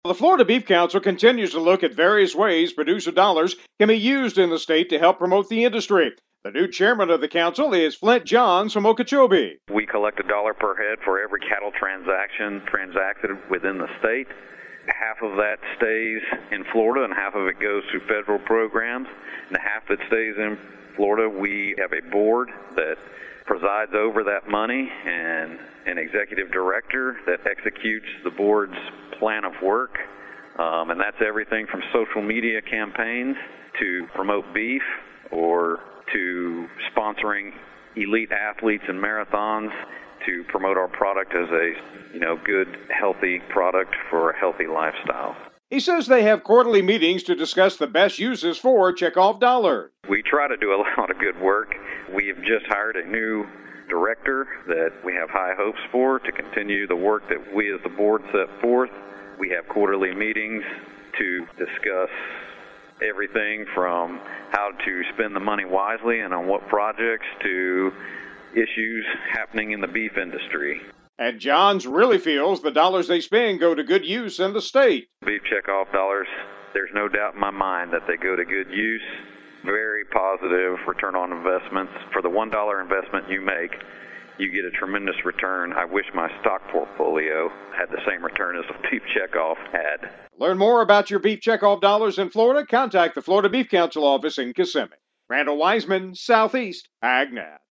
The Florida Beef Council continues to look at various ways producer dollars can be used in the state to help promote the industry. The new chairman of the council is Flint Johns from Okeechobee. We collect $1 per head for every cattle transaction transacted within the state. Half of that stays in Florida and half of it goes to federal programs. And the half that stays in Florida, we have a board that presides over that money and an executive director that executes the board's plan of work. And that's everything from social media campaigns to promote beef or to sponsoring elite athletes and marathons to promote our product as a, good, healthy product for a healthy lifestyle. He says they have quarterly meetings to discuss the best uses for checkoff dollars. We try to do a lot of good work. We have just hired a new director that we have high hopes for to continue the work that we as the board set forth. We have quarterly meetings to discuss everything from how to spend the money wisely and on what projects to issues happening in the beef industry. And Johns really feels the dollars they spend go to good use in the state. Beef checkoff dollars, there's no doubt in my mind that they go to good use. Very positive return on investments. For the $1 investment you make, you get a tremendous return. I wish my stock portfolio had the same return as the beef checkoff had. Learn more about your beef checkoff dollars in Florida. Contact the Florida Beef Council office in Kissimmee. Randall Wiseman, Southeast AgNet.